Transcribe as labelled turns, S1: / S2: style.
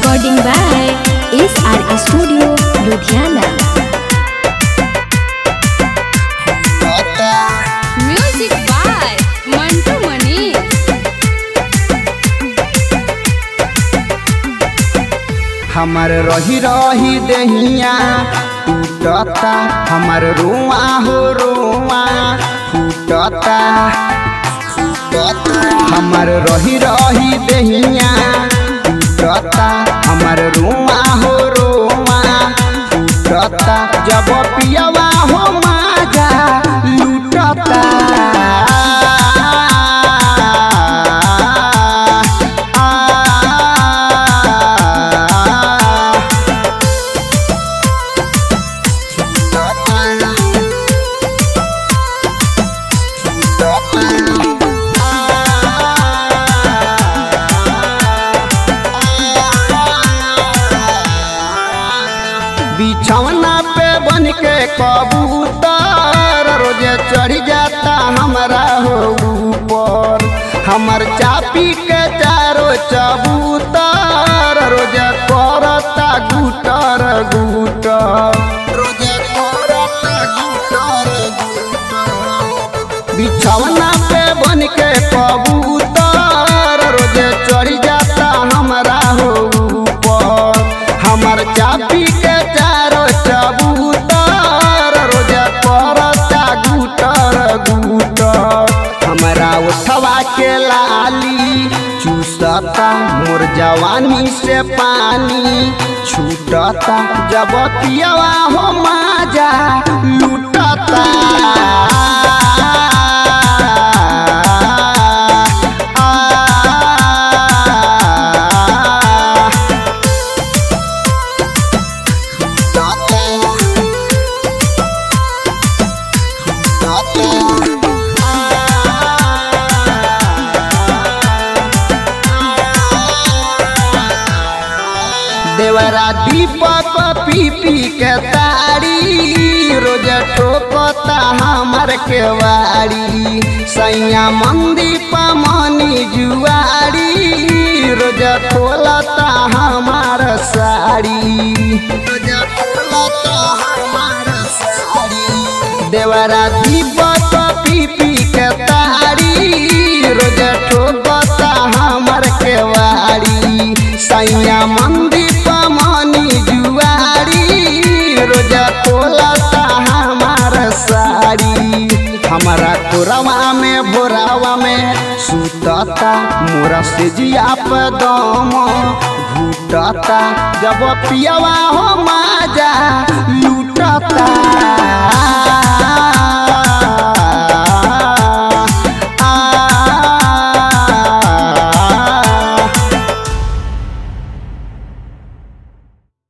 S1: Recording by SR Studio, Ludhiana.
S2: Music by Mantu Mani.
S3: हमर रही रही दहिया टूटता, हमर रुआ हो रुआ फूटता। हमर रही रही दहिया टूटता, हमर रुआ हो रुआ फूटता। जब पियवा हो माजा लूटता। बिछौना पे बन के कबूतर रोजे चढ़ जाता हमरा हो ऊपर। हमर चापी के चारो चबूतर रोजे करता गुटर गुटर। बिछौना पे बन के कबूतर रोजे चढ़ जाता हमरा हो ऊपर। हमर चापी के चारो चबूतर रोजा करता गुटर गुटर। हमरा उठवा के लाली चूसता, मोर जवानी से पानी छूटता। जब पियवा हो माजा लूटता। देवरा दीपक पी पी के तारी रोज ठोकता हमर केवाड़ी। सैया मंदीप मनी जुआरी रोज खोलता हमार साड़ी। देवरा दीपक पी पी के तारी रोज ठोकता हमर केवाड़ी। सैया मंदीप मनी जुआरी रोजा खोलता हमार साड़ी। हमारा कोरवा में भोरावा में सुतता, मोरा से जिया पे दम घुटता। जब पियवा हो माजा